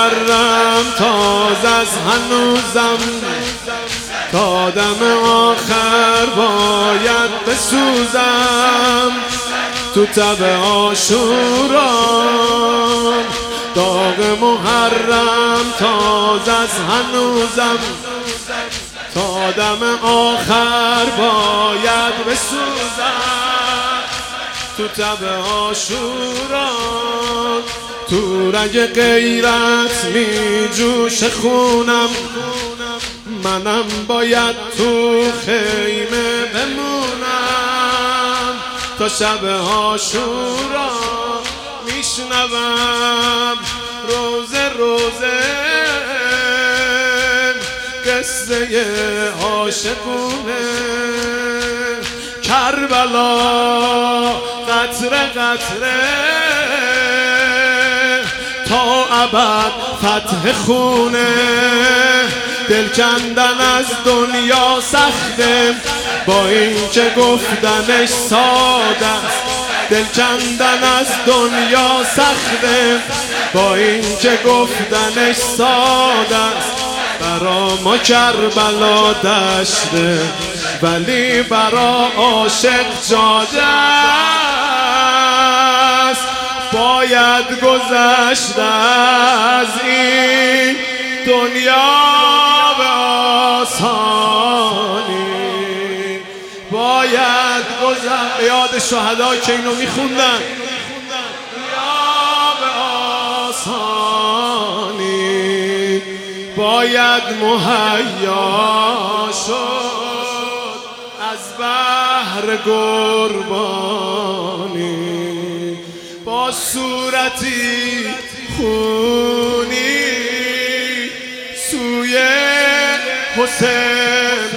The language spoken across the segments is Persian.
محرم تازه از هنوزم، تا دم آخر باید بسوزم تو تب عاشورا. داغ محرم تازه از هنوزم، تا دم آخر باید بسوزم تو تب عاشورا. تو رگ غیرت می جوش خونم، منم باید تو خیمه بمونم تا شب عاشورا. میشنوم روزه روزه قصه عاشقونه، کربلا قطره قطره تا ابد فتح خونه. دل کندن از دنیا سخته با این که گفتنش ساده است. دل کندن از دنیا سخته با این که گفتنش ساده است. برا ما کربلا دشته ولی برا عاشق جاده است. باید گذشت از این دنیا به آسانی، باید گذشت. یاد شهدا که اینو میخوندن، یا به آسانی باید مهیا شد از بحر قربانی. با صورتی خونی سوی حسین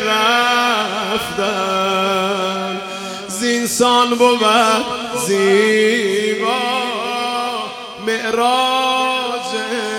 رفتن، زینسان بود زیبا معراج